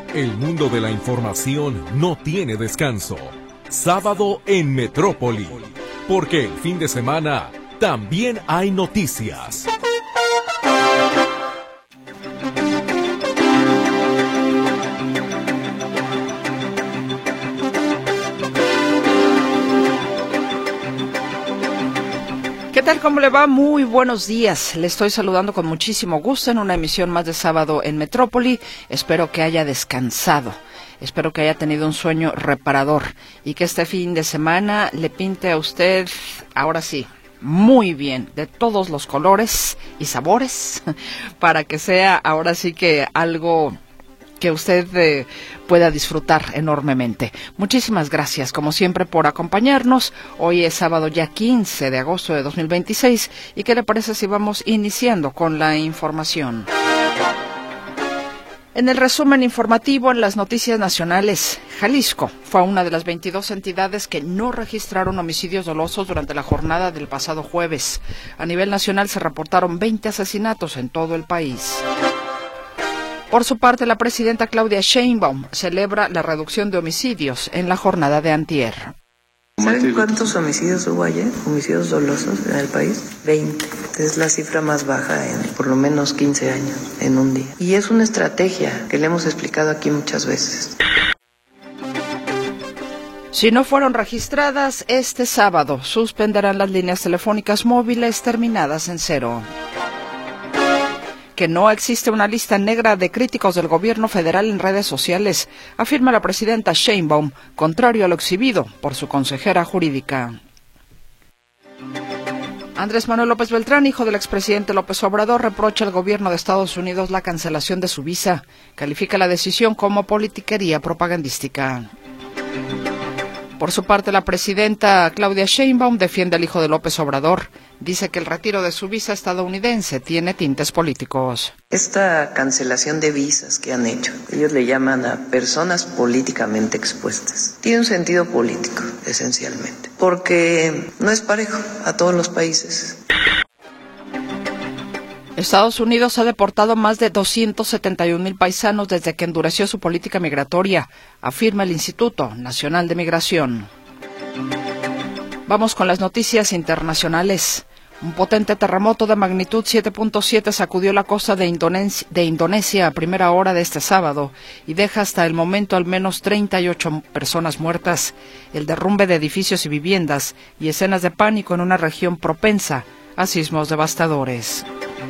El mundo de la información no tiene descanso. Sábado en Metrópoli, porque el fin de semana también hay noticias. ¿Qué tal? ¿Cómo le va? Muy buenos días. Le estoy saludando con muchísimo gusto en una emisión más de Sábado en Metrópoli. Espero que haya descansado. Espero que haya tenido un sueño reparador y que este fin de semana le pinte a usted, ahora sí, muy bien, de todos los colores y sabores, para que sea ahora sí que algo que usted pueda disfrutar enormemente. Muchísimas gracias, como siempre, por acompañarnos. Hoy es sábado ya 15 de agosto de 2026. ¿Y qué le parece si vamos iniciando con la información? En el resumen informativo, en las noticias nacionales, Jalisco fue una de las 22 entidades que no registraron homicidios dolosos durante la jornada del pasado jueves. A nivel nacional se reportaron 20 asesinatos en todo el país. Por su parte, la presidenta Claudia Sheinbaum celebra la reducción de homicidios en la jornada de antier. ¿Saben cuántos homicidios hubo ayer? Homicidios dolosos en el país. 20. Es la cifra más baja en por lo menos 15 años, en un día. Y es una estrategia que le hemos explicado aquí muchas veces. Si no fueron registradas, este sábado suspenderán las líneas telefónicas móviles terminadas en 0. Que no existe una lista negra de críticos del gobierno federal en redes sociales, afirma la presidenta Sheinbaum, contrario a lo exhibido por su consejera jurídica. Andrés Manuel López Beltrán, hijo del expresidente López Obrador, reprocha al gobierno de Estados Unidos la cancelación de su visa. Califica la decisión como politiquería propagandística. Por su parte, la presidenta Claudia Sheinbaum defiende al hijo de López Obrador. Dice que el retiro de su visa estadounidense tiene tintes políticos. Esta cancelación de visas que han hecho, ellos le llaman a personas políticamente expuestas, tiene un sentido político, esencialmente, porque no es parejo a todos los países. Estados Unidos ha deportado más de 271,000 paisanos desde que endureció su política migratoria, afirma el Instituto Nacional de Migración. Vamos con las noticias internacionales. Un potente terremoto de magnitud 7.7 sacudió la costa de Indonesia a primera hora de este sábado y deja hasta el momento al menos 38 personas muertas. El derrumbe de edificios y viviendas y escenas de pánico en una región propensa a sismos devastadores.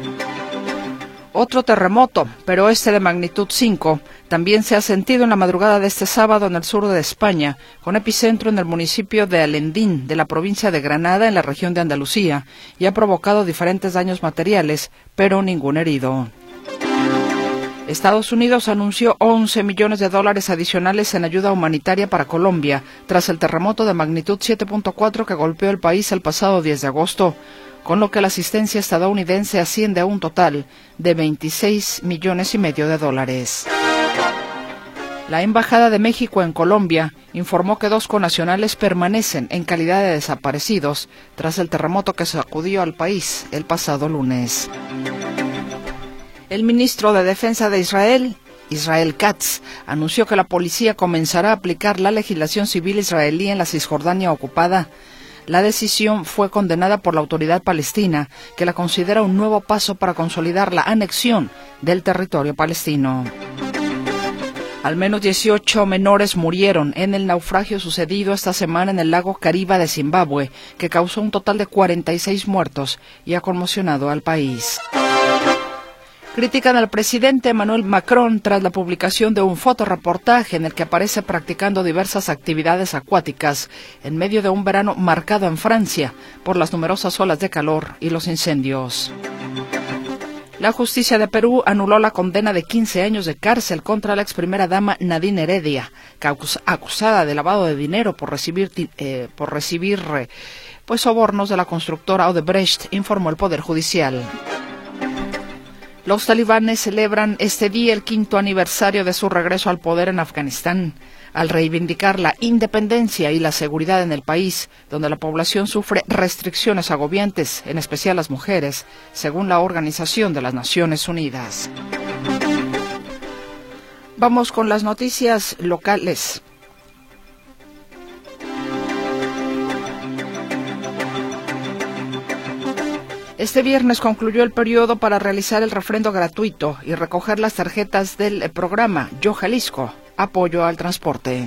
Otro terremoto, pero este de magnitud 5, también se ha sentido en la madrugada de este sábado en el sur de España, con epicentro en el municipio de Alendín, de la provincia de Granada, en la región de Andalucía, y ha provocado diferentes daños materiales, pero ningún herido. Estados Unidos anunció $11 millones adicionales en ayuda humanitaria para Colombia, tras el terremoto de magnitud 7.4 que golpeó el país el pasado 10 de agosto. Con lo que la asistencia estadounidense asciende a un total de $26,5 millones. La Embajada de México en Colombia informó que 2 connacionales permanecen en calidad de desaparecidos tras el terremoto que sacudió al país el pasado lunes. El ministro de Defensa de Israel, Israel Katz, anunció que la policía comenzará a aplicar la legislación civil israelí en la Cisjordania ocupada. La decisión fue condenada por la autoridad palestina, que la considera un nuevo paso para consolidar la anexión del territorio palestino. Al menos 18 menores murieron en el naufragio sucedido esta semana en el lago Kariba de Zimbabue, que causó un total de 46 muertos y ha conmocionado al país. Critican al presidente Emmanuel Macron tras la publicación de un fotoreportaje en el que aparece practicando diversas actividades acuáticas en medio de un verano marcado en Francia por las numerosas olas de calor y los incendios. La justicia de Perú anuló la condena de 15 años de cárcel contra la ex primera dama Nadine Heredia, acusada de lavado de dinero por recibir sobornos de la constructora Odebrecht, informó el Poder Judicial. Los talibanes celebran este día el 5º aniversario de su regreso al poder en Afganistán, al reivindicar la independencia y la seguridad en el país, donde la población sufre restricciones agobiantes, en especial las mujeres, según la Organización de las Naciones Unidas. Vamos con las noticias locales. Este viernes concluyó el periodo para realizar el refrendo gratuito y recoger las tarjetas del programa Yo Jalisco, apoyo al transporte.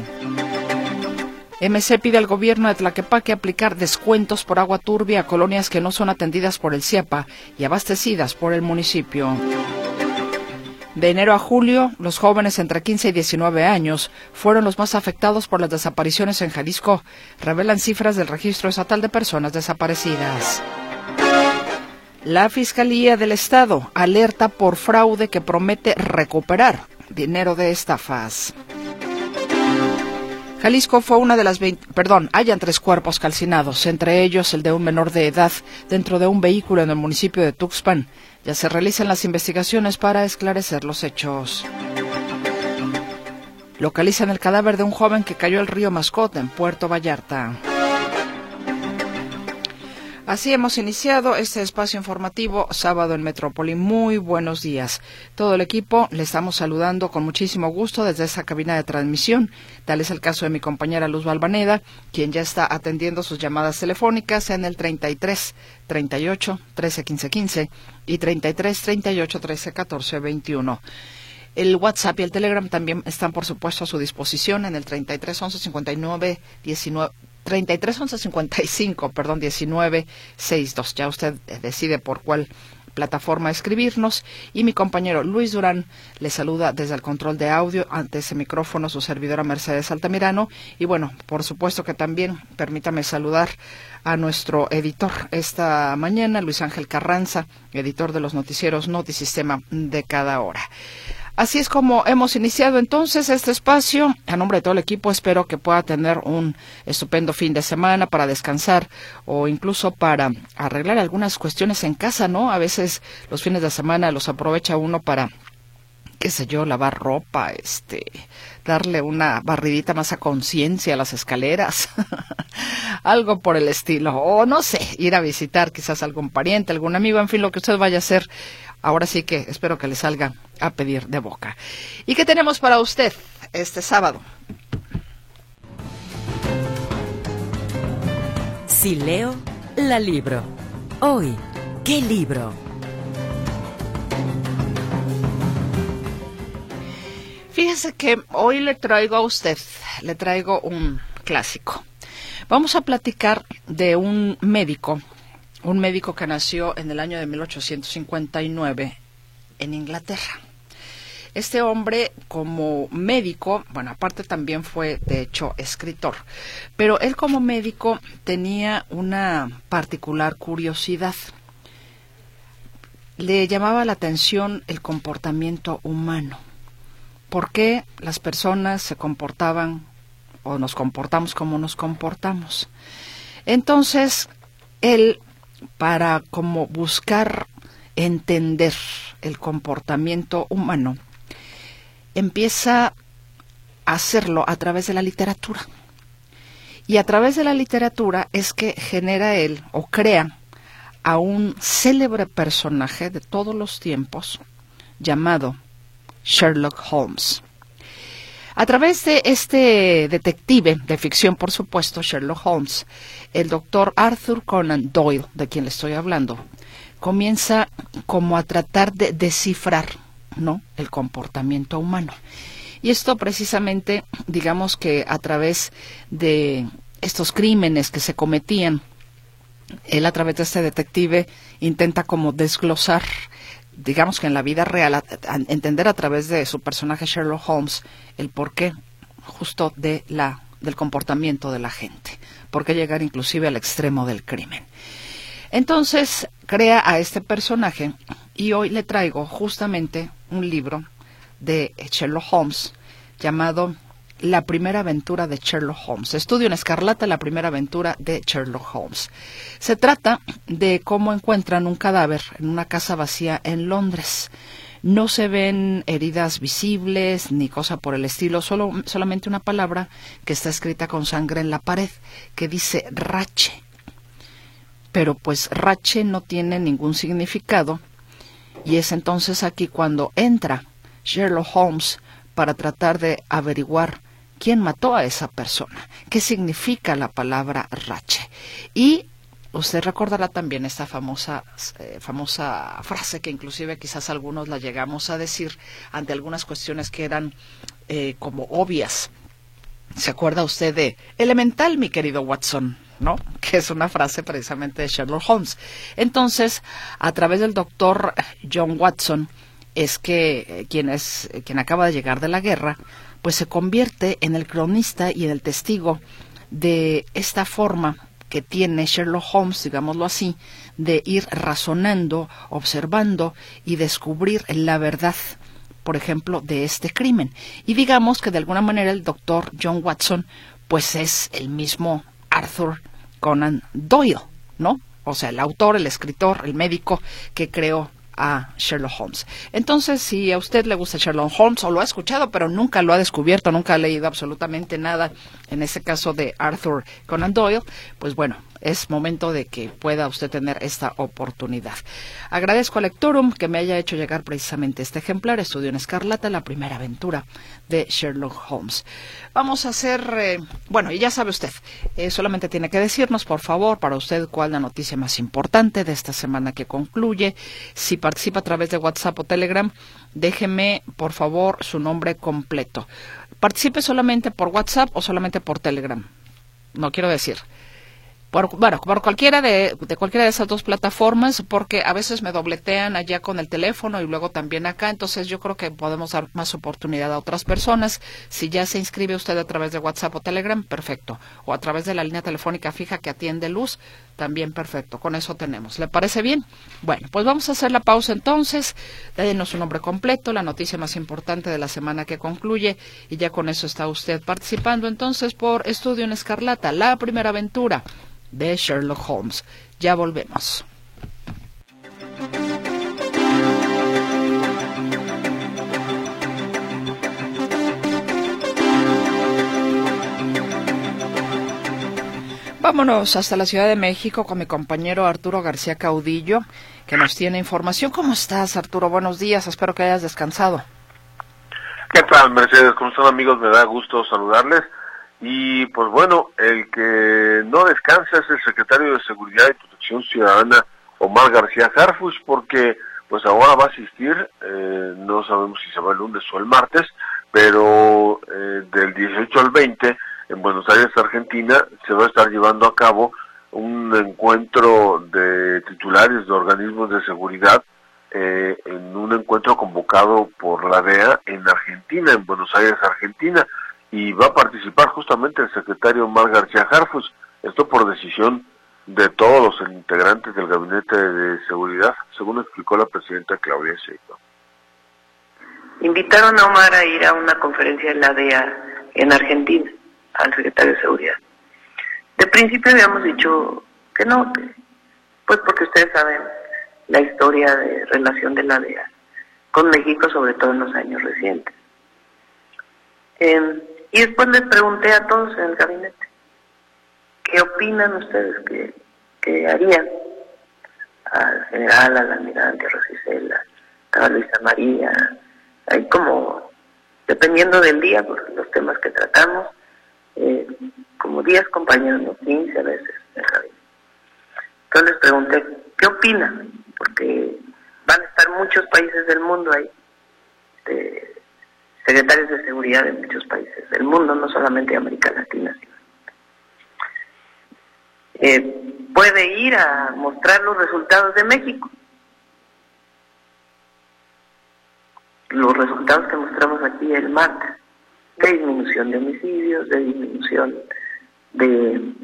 MC pide al gobierno de Tlaquepaque aplicar descuentos por agua turbia a colonias que no son atendidas por el CIEPA y abastecidas por el municipio. De enero a julio, los jóvenes entre 15 y 19 años fueron los más afectados por las desapariciones en Jalisco, revelan cifras del Registro Estatal de Personas Desaparecidas. La Fiscalía del Estado alerta por fraude que promete recuperar dinero de estafas. Jalisco fue una de las hayan 3 cuerpos calcinados, entre ellos el de un menor de edad, dentro de un vehículo en el municipio de Tuxpan. Ya se realizan las investigaciones para esclarecer los hechos. Localizan el cadáver de un joven que cayó al río Mascota en Puerto Vallarta. Así hemos iniciado este espacio informativo sábado en Metrópoli. Muy buenos días. Todo el equipo le estamos saludando con muchísimo gusto desde esa cabina de transmisión. Tal es el caso de mi compañera Luz Balvaneda, quien ya está atendiendo sus llamadas telefónicas en el 33 38 13 15 15 y 33 38 13 14 21. El WhatsApp y el Telegram también están, por supuesto, a su disposición en el 33 11 59 19 33 11 55, 19 62. Ya usted decide por cuál plataforma escribirnos. Y mi compañero Luis Durán le saluda desde el control de audio, ante ese micrófono su servidora Mercedes Altamirano. Y bueno, por supuesto que también permítame saludar a nuestro editor esta mañana, Luis Ángel Carranza, editor de los noticieros Notisistema de cada hora. Así es como hemos iniciado entonces este espacio. A nombre de todo el equipo espero que pueda tener un estupendo fin de semana para descansar o incluso para arreglar algunas cuestiones en casa, ¿no? A veces los fines de semana los aprovecha uno para, qué sé yo, lavar ropa, darle una barridita más a conciencia a las escaleras, algo por el estilo, o no sé, ir a visitar quizás algún pariente, algún amigo, en fin, lo que usted vaya a hacer. Ahora sí que espero que le salga a pedir de boca. ¿Y qué tenemos para usted este sábado? Si leo, la libro. Hoy, ¿qué libro? Fíjese que hoy le traigo a usted, un clásico. Vamos a platicar de un médico que nació en el año de 1859 en Inglaterra. Este hombre, como médico, bueno, aparte también fue, de hecho, escritor, pero él como médico tenía una particular curiosidad. Le llamaba la atención el comportamiento humano. ¿Por qué las personas se comportaban o nos comportamos como nos comportamos? Entonces, él, para como buscar entender el comportamiento humano, empieza a hacerlo a través de la literatura. Y a través de la literatura es que genera él o crea a un célebre personaje de todos los tiempos llamado Sherlock Holmes. A través de este detective de ficción, por supuesto, Sherlock Holmes, el doctor Arthur Conan Doyle, de quien le estoy hablando, comienza como a tratar de descifrar, ¿no?, el comportamiento humano. Y esto precisamente, digamos que a través de estos crímenes que se cometían, él a través de este detective intenta como desglosar, digamos que en la vida real, entender a través de su personaje Sherlock Holmes el porqué justo del comportamiento de la gente, por qué llegar inclusive al extremo del crimen. Entonces crea a este personaje y hoy le traigo justamente un libro de Sherlock Holmes llamado La primera aventura de Sherlock Holmes. Estudio en Escarlata, la primera aventura de Sherlock Holmes. Se trata de cómo encuentran un cadáver en una casa vacía en Londres. No se ven heridas visibles ni cosa por el estilo, solamente una palabra que está escrita con sangre en la pared, que dice Rache. Pero pues Rache no tiene ningún significado, y es entonces aquí cuando entra Sherlock Holmes para tratar de averiguar quién mató a esa persona, qué significa la palabra rache. Y usted recordará también esta famosa frase que inclusive quizás algunos la llegamos a decir ante algunas cuestiones que eran como obvias. ¿Se acuerda usted de elemental, mi querido Watson? ¿No? Que es una frase precisamente de Sherlock Holmes. Entonces, a través del doctor John Watson, es que quien acaba de llegar de la guerra, pues se convierte en el cronista y en el testigo de esta forma que tiene Sherlock Holmes, digámoslo así, de ir razonando, observando y descubrir la verdad, por ejemplo, de este crimen. Y digamos que de alguna manera el doctor John Watson, pues es el mismo Arthur Conan Doyle, ¿no? O sea, el autor, el escritor, el médico que creó a Sherlock Holmes. Entonces, si a usted le gusta Sherlock Holmes o lo ha escuchado, pero nunca lo ha descubierto, nunca ha leído absolutamente nada, en ese caso de Arthur Conan Doyle, pues bueno, es momento de que pueda usted tener esta oportunidad. Agradezco a Lectorum que me haya hecho llegar precisamente este ejemplar, Estudio en Escarlata, la primera aventura de Sherlock Holmes. Vamos a hacer, y ya sabe usted, solamente tiene que decirnos, por favor, para usted cuál es la noticia más importante de esta semana que concluye. Si participa a través de WhatsApp o Telegram, déjeme, por favor, su nombre completo. Participe solamente por WhatsApp o solamente por Telegram. No quiero decir. Por cualquiera de esas dos plataformas, porque a veces me dobletean allá con el teléfono y luego también acá, entonces yo creo que podemos dar más oportunidad a otras personas. Si ya se inscribe usted a través de WhatsApp o Telegram, perfecto, o a través de la línea telefónica fija que atiende Luz, también perfecto, con eso tenemos. ¿Le parece bien? Bueno, pues vamos a hacer la pausa entonces, déjenos su nombre completo, la noticia más importante de la semana que concluye, y ya con eso está usted participando entonces por Estudio en Escarlata, la primera aventura de Sherlock Holmes. Ya volvemos. Vámonos hasta la Ciudad de México con mi compañero Arturo García Caudillo, que nos tiene información. ¿Cómo estás, Arturo? Buenos días, espero que hayas descansado. ¿Qué tal, Mercedes? ¿Cómo están, amigos? Me da gusto saludarles. Y pues bueno, el que no descansa es el secretario de Seguridad y Protección Ciudadana, Omar García Harfuch, porque pues ahora va a asistir, no sabemos si se va el lunes o el martes, pero del 18 al 20 en Buenos Aires, Argentina, se va a estar llevando a cabo un encuentro de titulares de organismos de seguridad, en un encuentro convocado por la DEA en Argentina, en Buenos Aires, Argentina. Y va a participar justamente el secretario Omar García Harfuch, esto por decisión de todos los integrantes del Gabinete de Seguridad, según explicó la presidenta Claudia Sheinbaum. Invitaron a Omar a ir a una conferencia de la DEA en Argentina, al secretario de Seguridad. De principio habíamos dicho que no, pues porque ustedes saben la historia de relación de la DEA con México, sobre todo en los años recientes. Y después les pregunté a todos en el gabinete, ¿qué opinan ustedes que harían? Al general, al almirante, a Rosicela, a Luisa María, hay como, dependiendo del día, por los temas que tratamos, como 10 compañeros, ¿no? 15 a veces en el gabinete. Entonces les pregunté, ¿qué opinan? Porque van a estar muchos países del mundo ahí, secretarios de seguridad de muchos países del mundo, no solamente de América Latina, sino puede ir a mostrar los resultados de México, los resultados que mostramos aquí el martes, de disminución de homicidios, de disminución de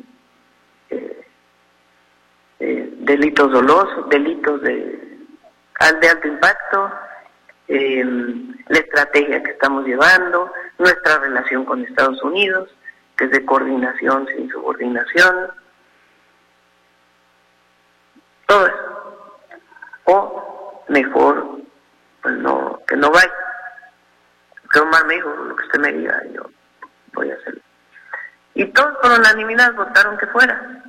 delitos dolosos, delitos de alto impacto, la estrategia que estamos llevando, nuestra relación con Estados Unidos, que es de coordinación sin subordinación, todo eso. O mejor, pues no, que no vaya. Que Omar me dijo, lo que usted me diga, yo voy a hacerlo. Y todos por unanimidad votaron que fuera.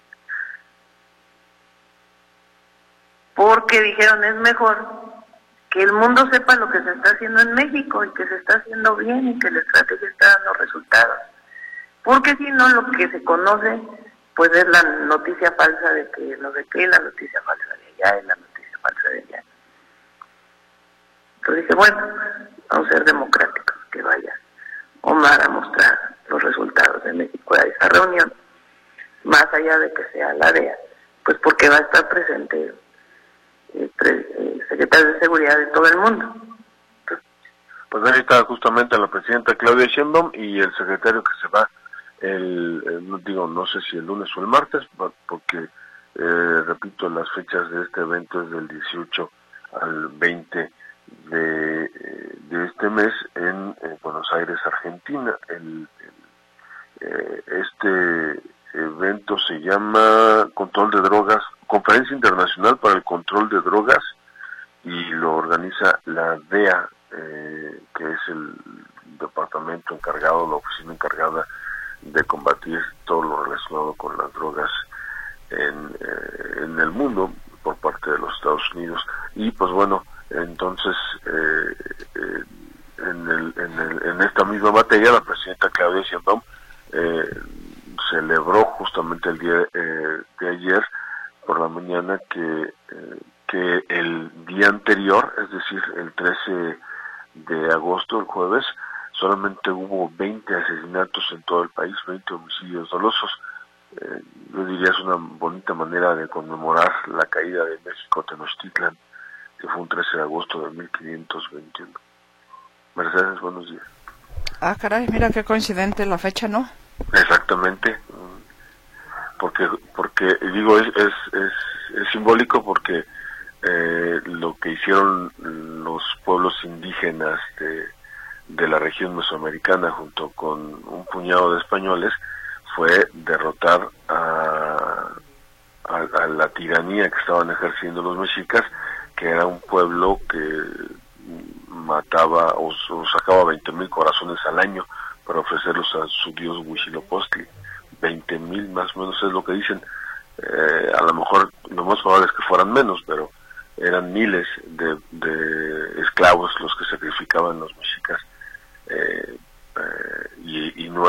Porque dijeron, es mejor que el mundo sepa lo que se está haciendo en México y que se está haciendo bien y que la estrategia está dando resultados. Porque si no, lo que se conoce, pues es la noticia falsa de que no sé qué, la noticia falsa de allá, y la noticia falsa de allá. Entonces dije, bueno, vamos a ser democráticos, que vaya Omar a mostrar los resultados de México a esa reunión, más allá de que sea la DEA, pues porque va a estar presente el secretario de Seguridad de todo el mundo. Pues ahí está justamente la presidenta Claudia Sheinbaum y el secretario que se va no sé si el lunes o el martes, porque repito, las fechas de este evento es del 18 al 20 de este mes en Buenos Aires, Argentina. Este evento se llama Control de Drogas, Conferencia Internacional para el Control de Drogas, y lo organiza la DEA, que es el departamento encargado, la oficina encargada de combatir todo lo relacionado con las drogas en el mundo por parte de los Estados Unidos. Y pues bueno, entonces en esta misma materia la presidenta Claudia Sheinbaum celebró justamente el día de ayer por la mañana que el día anterior, es decir, el 13 de agosto, el jueves, solamente hubo 20 asesinatos en todo el país, 20 homicidios dolosos. Yo diría es una bonita manera de conmemorar la caída de México Tenochtitlan, que fue un 13 de agosto de 1521. Mercedes, buenos días. Ah, caray, mira qué coincidente la fecha, ¿no? Exactamente, porque digo, es simbólico porque lo que hicieron los pueblos indígenas de la región mesoamericana junto con un puñado de españoles fue derrotar a la tiranía que estaban ejerciendo los mexicas, que era un pueblo que mataba o sacaba 20,000 corazones al año para ofrecerlos a su dios Huitzilopochtli. 20,000 más o menos es lo que dicen. A lo mejor lo más probable es que fueran menos, pero eran miles de esclavos los que sacrificaban los mexicas, y no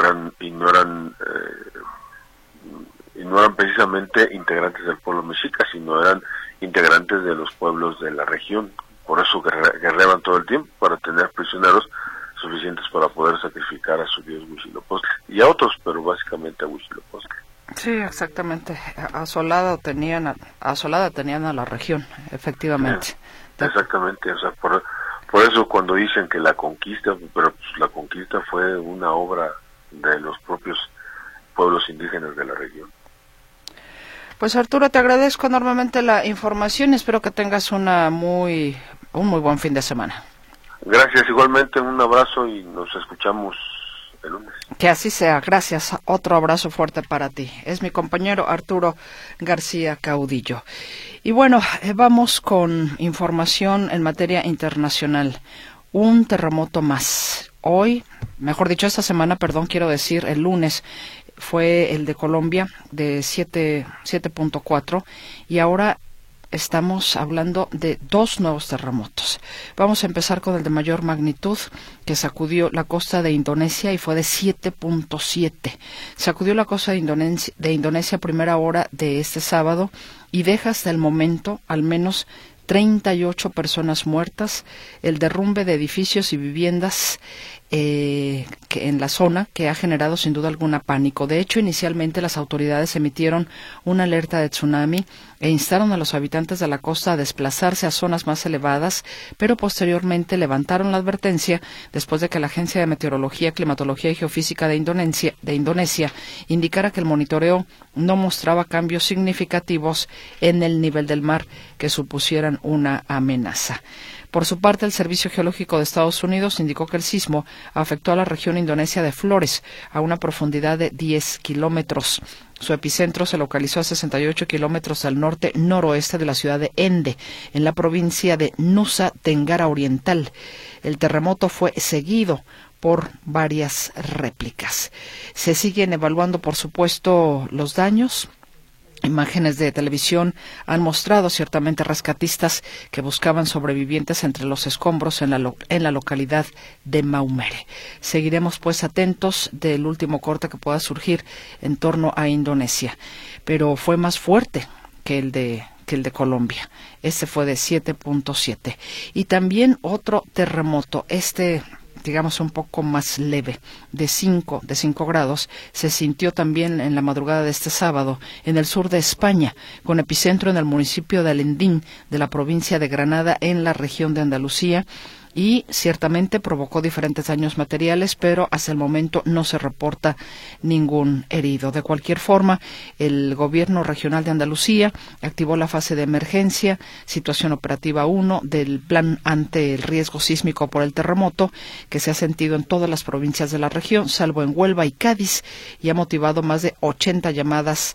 eran precisamente integrantes del pueblo mexica, sino eran integrantes de los pueblos de la región. Por eso guerreaban todo el tiempo, para tener prisioneros suficientes para poder sacrificar a su dios Huitzilopochtli y a otros, pero básicamente a Huitzilopochtli. Sí, exactamente. Asolada tenían a la región, efectivamente. Sí, exactamente, o sea, por eso cuando dicen que la conquista, pero pues la conquista fue una obra de los propios pueblos indígenas de la región. Pues Arturo, te agradezco enormemente la información y espero que tengas un muy buen fin de semana. Gracias, igualmente, un abrazo y nos escuchamos el lunes. Que así sea, gracias. Otro abrazo fuerte para ti. Es mi compañero Arturo García Caudillo. Y bueno, vamos con información en materia internacional. Un terremoto más. Hoy, mejor dicho, esta semana, quiero decir, el lunes, fue el de Colombia de 7.4 y ahora estamos hablando de 2 nuevos terremotos. Vamos a empezar con el de mayor magnitud, que sacudió la costa de Indonesia y fue de 7.7. Sacudió la costa de Indonesia a primera hora de este sábado y deja hasta el momento al menos 38 personas muertas, el derrumbe de edificios y viviendas que en la zona, que ha generado sin duda alguna pánico. De hecho, inicialmente las autoridades emitieron una alerta de tsunami e instaron a los habitantes de la costa a desplazarse a zonas más elevadas, pero posteriormente levantaron la advertencia después de que la Agencia de Meteorología, Climatología y Geofísica de Indonesia indicara que el monitoreo no mostraba cambios significativos en el nivel del mar que supusieran una amenaza. Por su parte, el Servicio Geológico de Estados Unidos indicó que el sismo afectó a la región indonesia de Flores, a una profundidad de 10 kilómetros. Su epicentro se localizó a 68 kilómetros al norte-noroeste de la ciudad de Ende, en la provincia de Nusa Tenggara Oriental. El terremoto fue seguido por varias réplicas. Se siguen evaluando, por supuesto, los daños. Imágenes de televisión han mostrado ciertamente rescatistas que buscaban sobrevivientes entre los escombros en la localidad de Maumere. Seguiremos pues atentos del último corte que pueda surgir en torno a Indonesia, pero fue más fuerte que el de Colombia. Este fue de 7.7. Y también otro terremoto, digamos un poco más leve, de 5 grados, se sintió también en la madrugada de este sábado en el sur de España, con epicentro en el municipio de Alendín, de la provincia de Granada, en la región de Andalucía, y ciertamente provocó diferentes daños materiales, pero hasta el momento no se reporta ningún herido. De cualquier forma, el Gobierno Regional de Andalucía activó la fase de emergencia, situación operativa 1 del plan ante el riesgo sísmico por el terremoto, que se ha sentido en todas las provincias de la región, salvo en Huelva y Cádiz, y ha motivado más de 80 llamadas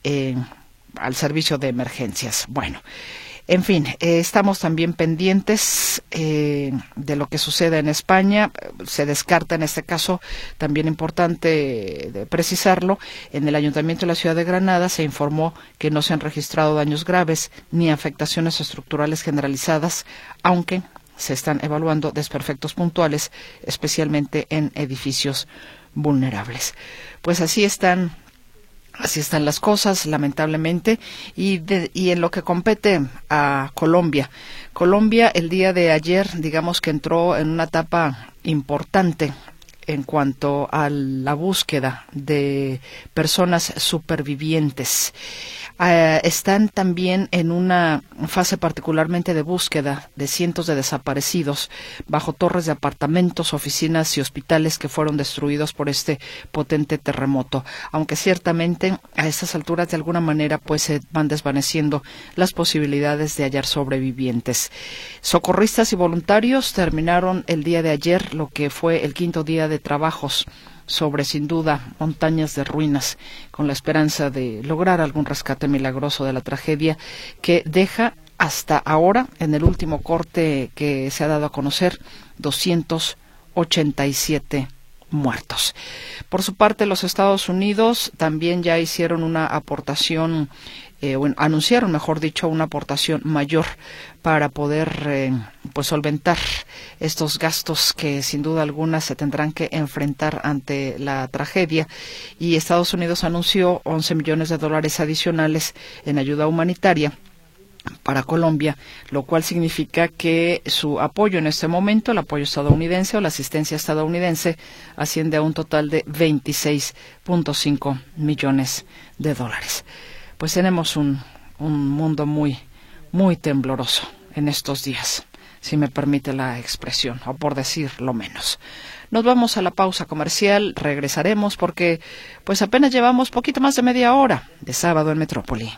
al servicio de emergencias. Bueno, en fin, estamos también pendientes de lo que suceda en España. Se descarta en este caso, también importante precisarlo, en el Ayuntamiento de la Ciudad de Granada se informó que no se han registrado daños graves ni afectaciones estructurales generalizadas, aunque se están evaluando desperfectos puntuales, especialmente en edificios vulnerables. Pues así están las cosas, lamentablemente, y en lo que compete a Colombia. Colombia el día de ayer, digamos que entró en una etapa importante en cuanto a la búsqueda de personas supervivientes. Están también en una fase particularmente de búsqueda de cientos de desaparecidos bajo torres de apartamentos, oficinas y hospitales que fueron destruidos por este potente terremoto, aunque ciertamente a estas alturas de alguna manera pues se van desvaneciendo las posibilidades de hallar sobrevivientes. Socorristas y voluntarios terminaron el día de ayer lo que fue el 5º día de trabajos sobre, sin duda, montañas de ruinas, con la esperanza de lograr algún rescate milagroso de la tragedia que deja hasta ahora, en el último corte que se ha dado a conocer, 287 muertos. Por su parte, los Estados Unidos también ya hicieron una aportación, anunciaron, mejor dicho, una aportación mayor para poder pues solventar estos gastos que sin duda alguna se tendrán que enfrentar ante la tragedia, y Estados Unidos anunció $11 millones adicionales en ayuda humanitaria para Colombia, lo cual significa que su apoyo en este momento, el apoyo estadounidense o la asistencia estadounidense, asciende a un total de $26.5 millones. Pues tenemos un mundo muy, muy tembloroso en estos días, si me permite la expresión, o por decir lo menos. Nos vamos a la pausa comercial, regresaremos porque pues apenas llevamos poquito más de media hora de Sábado en Metrópoli.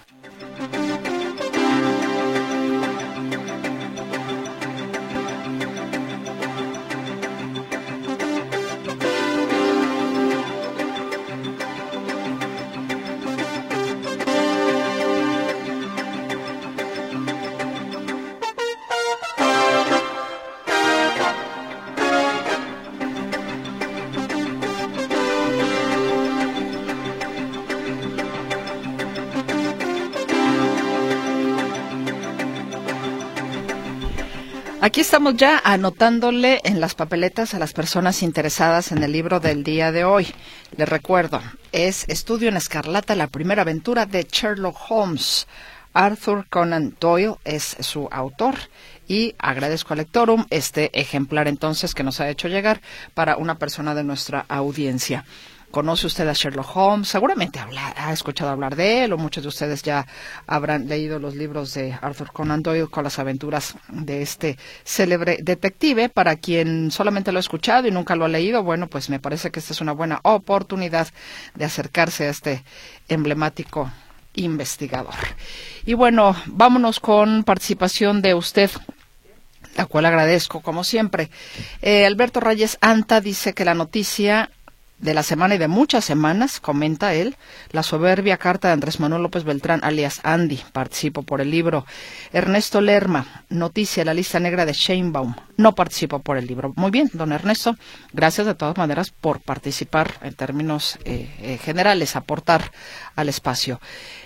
Aquí estamos ya anotándole en las papeletas a las personas interesadas en el libro del día de hoy. Les recuerdo, es Estudio en Escarlata, la primera aventura de Sherlock Holmes. Arthur Conan Doyle es su autor y agradezco a Lectorum este ejemplar entonces que nos ha hecho llegar para una persona de nuestra audiencia. ¿Conoce usted a Sherlock Holmes? Seguramente ha escuchado hablar de él, o muchos de ustedes ya habrán leído los libros de Arthur Conan Doyle con las aventuras de este célebre detective. Para quien solamente lo ha escuchado y nunca lo ha leído, bueno, pues me parece que esta es una buena oportunidad de acercarse a este emblemático investigador. Y bueno, vámonos con participación de usted, la cual agradezco como siempre. Alberto Reyes Anta dice que la noticia de la semana y de muchas semanas, comenta él, la soberbia carta de Andrés Manuel López Beltrán, alias Andy, participo por el libro. Ernesto Lerma, noticia, la lista negra de Sheinbaum, no participo por el libro. Muy bien, don Ernesto, gracias de todas maneras por participar en términos generales, aportar al espacio.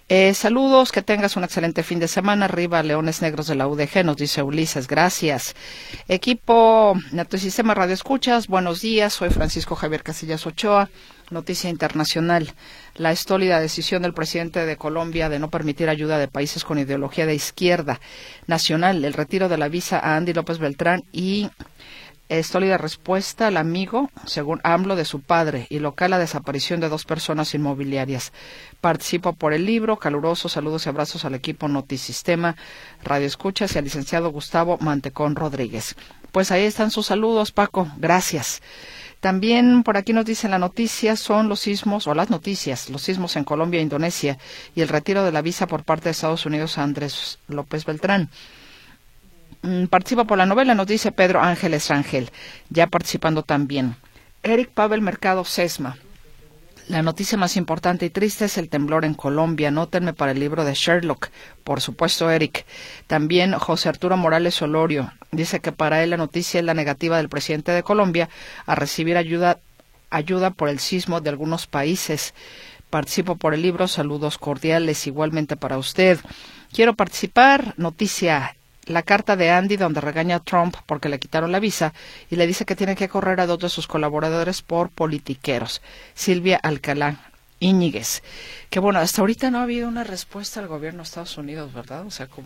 Saludos, que tengas un excelente fin de semana. Arriba Leones Negros de la UDG, nos dice Ulises, gracias. Equipo Notisistema Radio Escuchas, buenos días, soy Francisco Javier Casillas Ochoa. Noticia internacional. La estólida decisión del presidente de Colombia de no permitir ayuda de países con ideología de izquierda nacional, el retiro de la visa a Andy López Beltrán y estólida respuesta al amigo, según AMLO, de su padre y local la desaparición de 2 personas inmobiliarias. Participo por el libro. Calurosos saludos y abrazos al equipo Notisistema Radio Escuchas y al licenciado Gustavo Mantecón Rodríguez. Pues ahí están sus saludos, Paco. Gracias. También por aquí nos dicen la noticia son los sismos, o las noticias, los sismos en Colombia e Indonesia y el retiro de la visa por parte de Estados Unidos a Andrés López Beltrán. Participa por la novela, nos dice Pedro Ángeles Rangel, ya participando también. Eric Pavel Mercado Sesma. La noticia más importante y triste es el temblor en Colombia. Anótenme para el libro de Sherlock. Por supuesto, Eric. También José Arturo Morales Olorio. Dice que para él la noticia es la negativa del presidente de Colombia a recibir ayuda por el sismo de algunos países. Participo por el libro. Saludos cordiales igualmente para usted. Quiero participar. Noticia. La carta de Andy donde regaña a Trump porque le quitaron la visa y le dice que tiene que correr a 2 de sus colaboradores por politiqueros. Silvia Alcalá Íñiguez. Que bueno, hasta ahorita no ha habido una respuesta al gobierno de Estados Unidos, ¿verdad? O sea,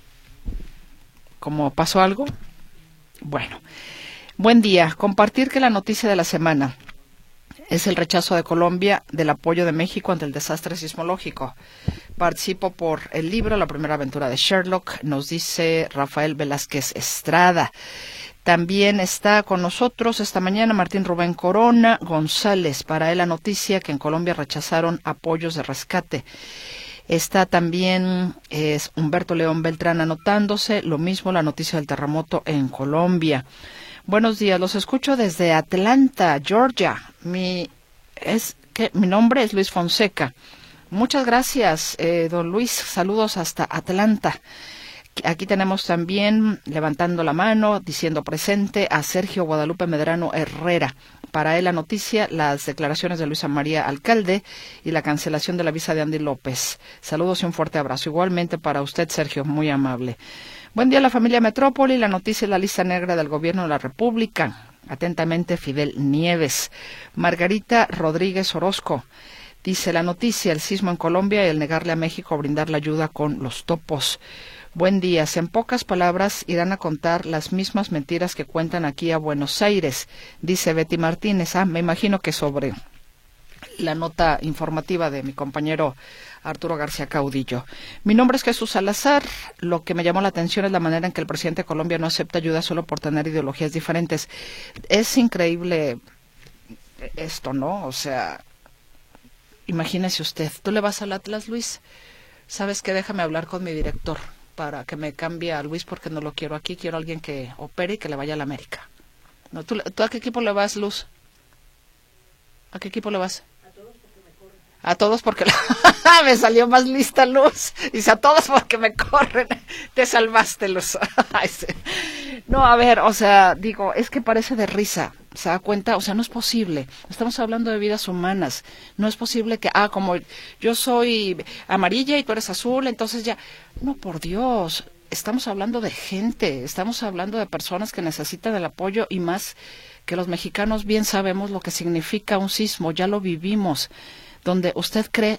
como pasó algo. Bueno, buen día. Compartir que la noticia de la semana es el rechazo de Colombia del apoyo de México ante el desastre sismológico. Participo por el libro La primera aventura de Sherlock, nos dice Rafael Velázquez Estrada. También está con nosotros esta mañana Martín Rubén Corona González. Para él la noticia que en Colombia rechazaron apoyos de rescate. Está también Humberto León Beltrán anotándose, lo mismo la noticia del terremoto en Colombia. Buenos días, los escucho desde Atlanta, Georgia. Mi nombre es Luis Fonseca. Muchas gracias, don Luis. Saludos hasta Atlanta. Aquí tenemos también, levantando la mano, diciendo presente, a Sergio Guadalupe Medrano Herrera. Para él la noticia, las declaraciones de Luisa María Alcalde y la cancelación de la visa de Andy López. Saludos y un fuerte abrazo. Igualmente para usted, Sergio, muy amable. Buen día, la familia Metrópoli. La noticia es la lista negra del Gobierno de la República. Atentamente, Fidel Nieves. Margarita Rodríguez Orozco. Dice la noticia, el sismo en Colombia y el negarle a México brindar la ayuda con los topos. Buen día. En pocas palabras irán a contar las mismas mentiras que cuentan aquí a Buenos Aires, dice Betty Martínez. Me imagino que sobre la nota informativa de mi compañero Arturo García Caudillo. Mi nombre es Jesús Salazar. Lo que me llamó la atención es la manera en que el presidente de Colombia no acepta ayuda solo por tener ideologías diferentes. Es increíble esto, ¿no? O sea, imagínese usted, tú le vas al Atlas, Luis. ¿Sabes qué? Déjame hablar con mi director para que me cambie a Luis porque no lo quiero aquí. Quiero a alguien que opere y que le vaya a la América. No, ¿tú a qué equipo le vas, Luz? ¿A qué equipo le vas? A todos porque me salió más lista, Luz. Dice, a todos porque me corren. Te salvaste, Luz. No, a ver, o sea, digo, es que parece de risa. ¿Se da cuenta? O sea, no es posible. Estamos hablando de vidas humanas. No es posible que, como yo soy amarilla y tú eres azul, entonces ya. No, por Dios. Estamos hablando de gente. Estamos hablando de personas que necesitan el apoyo y más que los mexicanos bien sabemos lo que significa un sismo. Ya lo vivimos. Donde usted cree,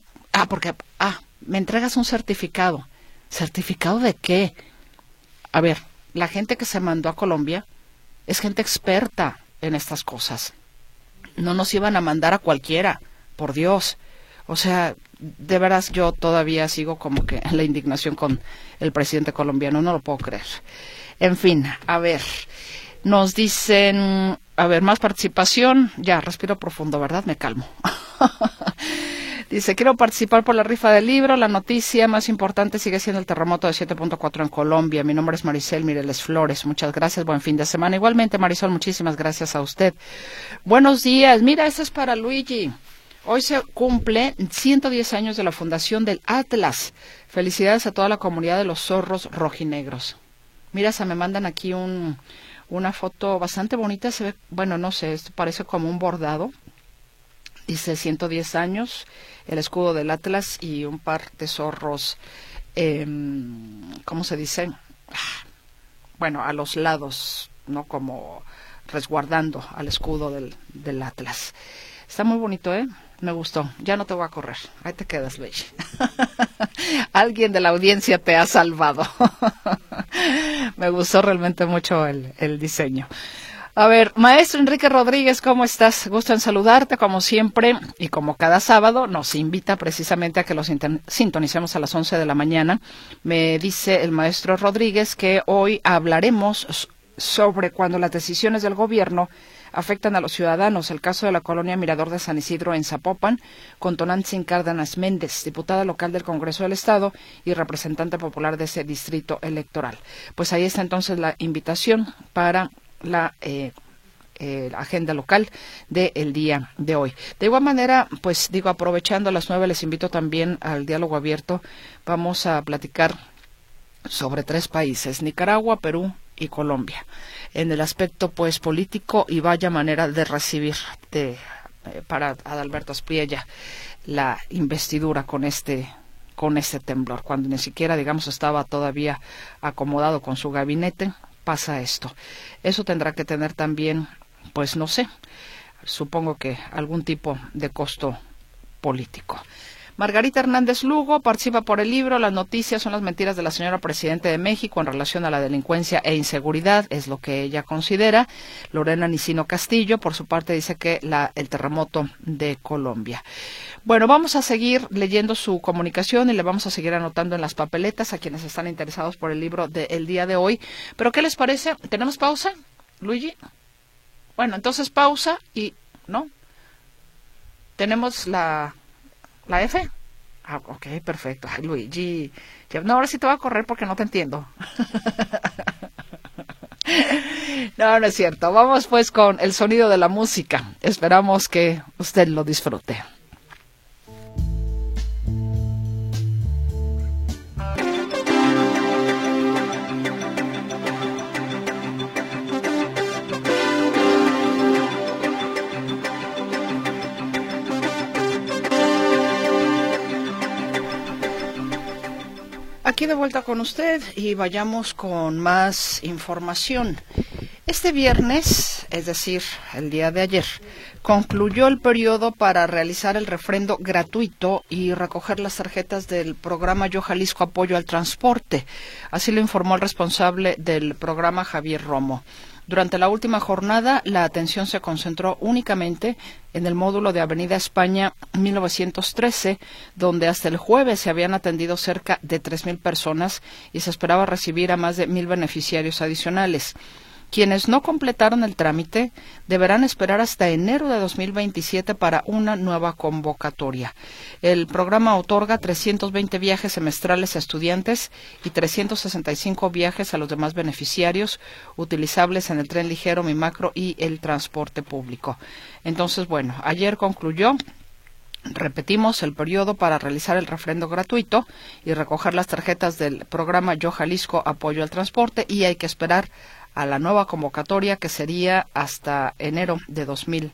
me entregas un certificado. ¿Certificado de qué? A ver, la gente que se mandó a Colombia es gente experta en estas cosas. No nos iban a mandar a cualquiera, por Dios. O sea, de veras yo todavía sigo como que en la indignación con el presidente colombiano, no lo puedo creer. En fin, a ver, nos dicen, más participación. Ya, respiro profundo, ¿verdad? Me calmo. Dice, quiero participar por la rifa del libro. La noticia más importante sigue siendo el terremoto de 7.4 en Colombia. Mi nombre es Maricel Mireles Flores. Muchas gracias. Buen fin de semana. Igualmente, Marisol, muchísimas gracias a usted. Buenos días. Mira, este es para Luigi. Hoy se cumple 110 años de la fundación del Atlas. Felicidades a toda la comunidad de los zorros rojinegros. Mira, me mandan aquí una foto bastante bonita. Se ve, bueno, no sé, esto parece como un bordado dice 110 años, el escudo del Atlas y un par de zorros, ¿cómo se dice? Bueno, a los lados, ¿no? Como resguardando al escudo del Atlas. Está muy bonito, ¿eh? Me gustó. Ya no te voy a correr. Ahí te quedas, Bechi. Alguien de la audiencia te ha salvado. Me gustó realmente mucho el diseño. A ver, maestro Enrique Rodríguez, ¿cómo estás? Gusto en saludarte, como siempre, y como cada sábado, nos invita precisamente a que los sintonicemos a las 11 de la mañana. Me dice el maestro Rodríguez que hoy hablaremos sobre cuando las decisiones del gobierno afectan a los ciudadanos. El caso de la colonia Mirador de San Isidro en Zapopan, con Tonantzin Cárdenas Méndez, diputada local del Congreso del Estado y representante popular de ese distrito electoral. Pues ahí está entonces la invitación para la agenda local del día de hoy. De igual manera, pues digo, aprovechando a las 9, les invito también al diálogo abierto. Vamos a platicar sobre 3 países, Nicaragua, Perú y Colombia, en el aspecto pues político, y vaya manera de recibir para Adalberto Aspriella la investidura con este temblor, cuando ni siquiera, digamos, estaba todavía acomodado con su gabinete. Pasa esto. Eso tendrá que tener también, pues no sé, supongo que algún tipo de costo político. Margarita Hernández Lugo participa por el libro Las noticias son las mentiras de la señora Presidente de México en relación a la delincuencia e inseguridad, es lo que ella considera. Lorena Nicino Castillo, por su parte, dice que el terremoto de Colombia. Bueno, vamos a seguir leyendo su comunicación y le vamos a seguir anotando en las papeletas a quienes están interesados por el libro del día de hoy. Pero, ¿qué les parece? ¿Tenemos pausa, Luigi? Bueno, entonces pausa y, ¿no? Tenemos la F. Ah, ok, perfecto. Ay, Luigi. No, ahora sí te voy a correr porque no te entiendo. No, no es cierto. Vamos pues con el sonido de la música. Esperamos que usted lo disfrute. Aquí de vuelta con usted y vayamos con más información. Este viernes, es decir, el día de ayer, concluyó el periodo para realizar el refrendo gratuito y recoger las tarjetas del programa Yo Jalisco Apoyo al Transporte. Así lo informó el responsable del programa, Javier Romo. Durante la última jornada, la atención se concentró únicamente en el módulo de Avenida España 1913, donde hasta el jueves se habían atendido cerca de 3,000 personas y se esperaba recibir a más de 1,000 beneficiarios adicionales. Quienes no completaron el trámite deberán esperar hasta enero de 2027 para una nueva convocatoria. El programa otorga 320 viajes semestrales a estudiantes y 365 viajes a los demás beneficiarios utilizables en el tren ligero, Mimacro y el transporte público. Entonces, bueno, ayer concluyó, repetimos, el periodo para realizar el refrendo gratuito y recoger las tarjetas del programa Yo Jalisco Apoyo al Transporte, y hay que esperar a la nueva convocatoria, que sería hasta enero de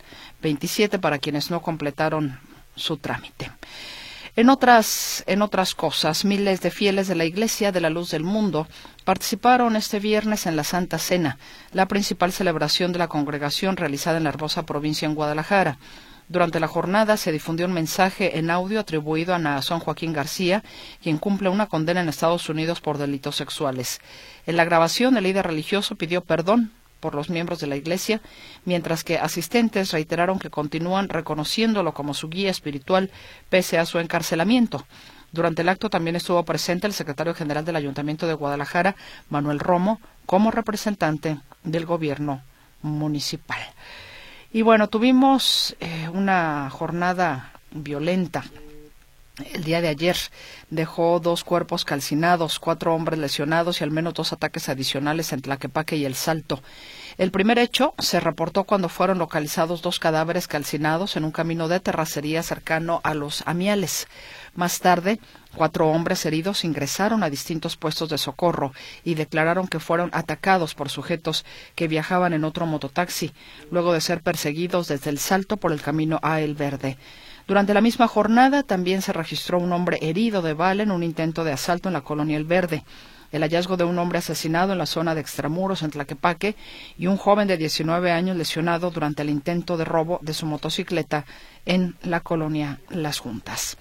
2027 para quienes no completaron su trámite. En otras cosas, miles de fieles de la Iglesia de la Luz del Mundo participaron este viernes en la Santa Cena, la principal celebración de la congregación realizada en la hermosa provincia en Guadalajara. Durante la jornada se difundió un mensaje en audio atribuido a Naasón Joaquín García, quien cumple una condena en Estados Unidos por delitos sexuales. En la grabación, el líder religioso pidió perdón por los miembros de la Iglesia, mientras que asistentes reiteraron que continúan reconociéndolo como su guía espiritual pese a su encarcelamiento. Durante el acto también estuvo presente el secretario general del Ayuntamiento de Guadalajara, Manuel Romo, como representante del gobierno municipal. Y bueno, tuvimos una jornada violenta el día de ayer dejó 2 cuerpos calcinados, 4 hombres lesionados y al menos 2 ataques adicionales en Tlaquepaque y El Salto. El primer hecho se reportó cuando fueron localizados 2 cadáveres calcinados en un camino de terracería cercano a Los Amiales. Más tarde, 4 hombres heridos ingresaron a distintos puestos de socorro y declararon que fueron atacados por sujetos que viajaban en otro mototaxi, luego de ser perseguidos desde El Salto por el camino a El Verde. Durante la misma jornada también se registró un hombre herido de bala en un intento de asalto en la colonia El Verde, el hallazgo de un hombre asesinado en la zona de Extramuros, en Tlaquepaque, y un joven de 19 años lesionado durante el intento de robo de su motocicleta en la colonia Las Juntas.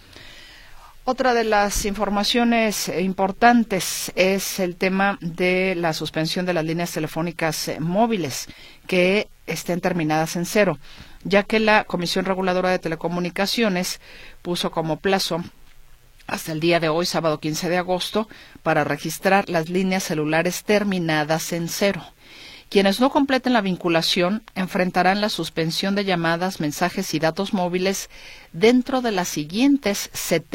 Otra de las informaciones importantes es el tema de la suspensión de las líneas telefónicas móviles que estén terminadas en 0, ya que la Comisión Reguladora de Telecomunicaciones puso como plazo hasta el día de hoy, sábado 15 de agosto, para registrar las líneas celulares terminadas en 0. Quienes no completen la vinculación enfrentarán la suspensión de llamadas, mensajes y datos móviles dentro de las siguientes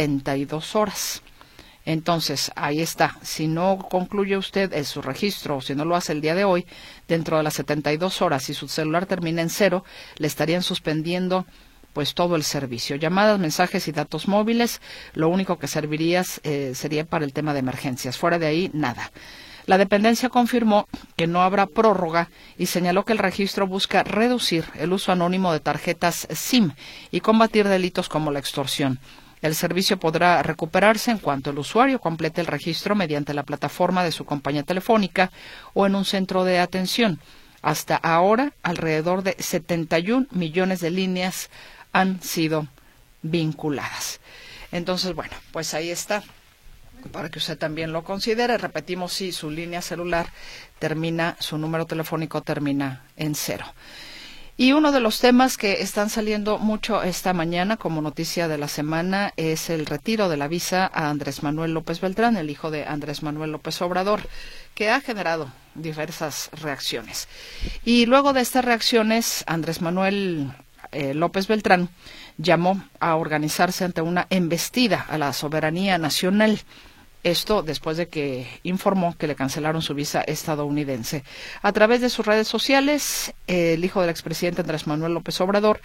72 horas. Entonces, ahí está. Si no concluye usted su registro, o si no lo hace el día de hoy, dentro de las 72 horas, si su celular termina en 0, le estarían suspendiendo pues todo el servicio. Llamadas, mensajes y datos móviles, lo único que serviría sería para el tema de emergencias. Fuera de ahí, nada. La dependencia confirmó que no habrá prórroga y señaló que el registro busca reducir el uso anónimo de tarjetas SIM y combatir delitos como la extorsión. El servicio podrá recuperarse en cuanto el usuario complete el registro mediante la plataforma de su compañía telefónica o en un centro de atención. Hasta ahora, alrededor de 71 millones de líneas han sido vinculadas. Entonces, bueno, pues ahí está, para que usted también lo considere. Repetimos, si su línea celular termina, su número telefónico termina en 0. Y uno de los temas que están saliendo mucho esta mañana como noticia de la semana es el retiro de la visa a Andrés Manuel López Beltrán, el hijo de Andrés Manuel López Obrador, que ha generado diversas reacciones. Y luego de estas reacciones, Andrés Manuel López Beltrán llamó a organizarse ante una embestida a la soberanía nacional. Esto después de que informó que le cancelaron su visa estadounidense. A través de sus redes sociales, el hijo del expresidente Andrés Manuel López Obrador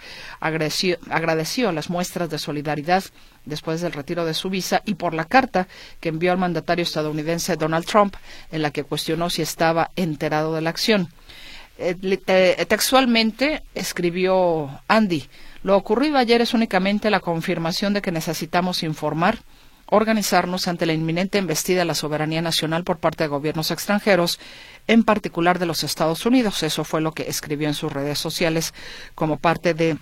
agradeció las muestras de solidaridad después del retiro de su visa y por la carta que envió al mandatario estadounidense Donald Trump, en la que cuestionó si estaba enterado de la acción. Textualmente escribió Andy: lo ocurrido ayer es únicamente la confirmación de que necesitamos informar, organizarnos ante la inminente embestida de la soberanía nacional por parte de gobiernos extranjeros, en particular de los Estados Unidos. Eso fue lo que escribió en sus redes sociales como parte de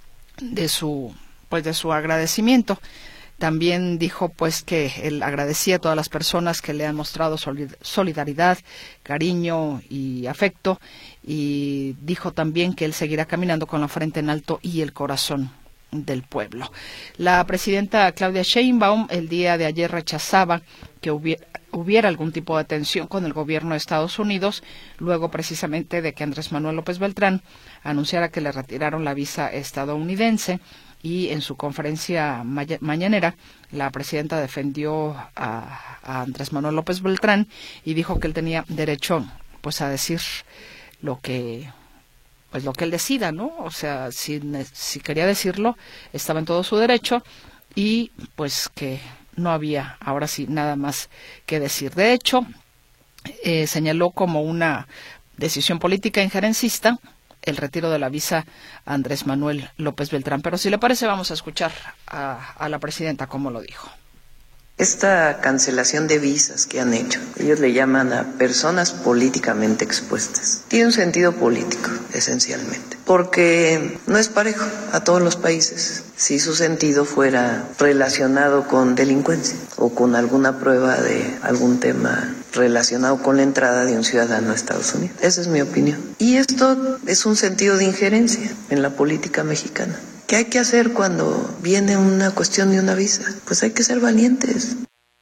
su agradecimiento. También dijo pues que él agradecía a todas las personas que le han mostrado solidaridad, cariño y afecto, y dijo también que él seguirá caminando con la frente en alto y el corazón del pueblo. La presidenta Claudia Sheinbaum el día de ayer rechazaba que hubiera algún tipo de tensión con el gobierno de Estados Unidos, luego precisamente de que Andrés Manuel López Beltrán anunciara que le retiraron la visa estadounidense. Y en su conferencia mañanera, la presidenta defendió a Andrés Manuel López Beltrán y dijo que él tenía derecho pues a decir lo que él decida, ¿no? O sea, si quería decirlo, estaba en todo su derecho y pues que no había ahora sí nada más que decir. De hecho, señaló como una decisión política injerencista el retiro de la visa a Andrés Manuel López Beltrán. Pero si le parece, vamos a escuchar a la presidenta cómo lo dijo. Esta cancelación de visas que han hecho, ellos le llaman a personas políticamente expuestas, tiene un sentido político, esencialmente, porque no es parejo a todos los países. Si su sentido fuera relacionado con delincuencia o con alguna prueba de algún tema relacionado con la entrada de un ciudadano a Estados Unidos. Esa es mi opinión. Y esto es un sentido de injerencia en la política mexicana. ¿Qué hay que hacer cuando viene una cuestión de una visa? Pues hay que ser valientes.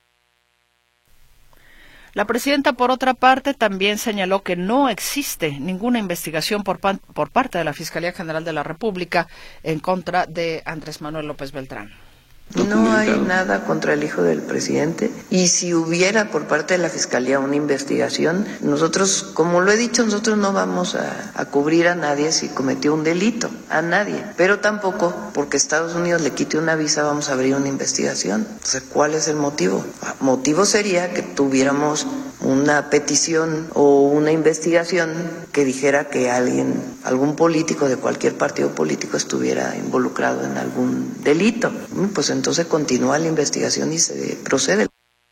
La presidenta, por otra parte, también señaló que no existe ninguna investigación por parte de la Fiscalía General de la República en contra de Andrés Manuel López Beltrán. No hay nada contra el hijo del presidente, y si hubiera por parte de la Fiscalía una investigación, nosotros, como lo he dicho, nosotros no vamos a cubrir a nadie si cometió un delito, a nadie, pero tampoco porque Estados Unidos le quite una visa vamos a abrir una investigación. Entonces, ¿cuál es el motivo? El motivo sería que tuviéramos una petición o una investigación que dijera que algún político de cualquier partido político estuviera involucrado en algún delito. Pues entonces continúa la investigación y se procede.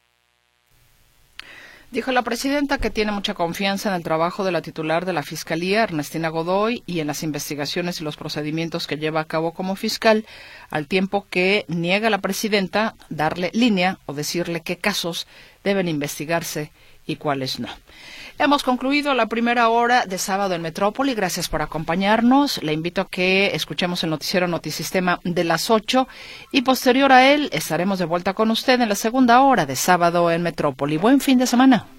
Dijo la presidenta que tiene mucha confianza en el trabajo de la titular de la Fiscalía, Ernestina Godoy, y en las investigaciones y los procedimientos que lleva a cabo como fiscal, al tiempo que niega la presidenta darle línea o decirle qué casos deben investigarse y cuáles no. Hemos concluido la primera hora de Sábado en Metrópoli. Gracias por acompañarnos. Le invito a que escuchemos el noticiero Notisistema de las 8 y posterior a él estaremos de vuelta con usted en la segunda hora de Sábado en Metrópoli. Buen fin de semana.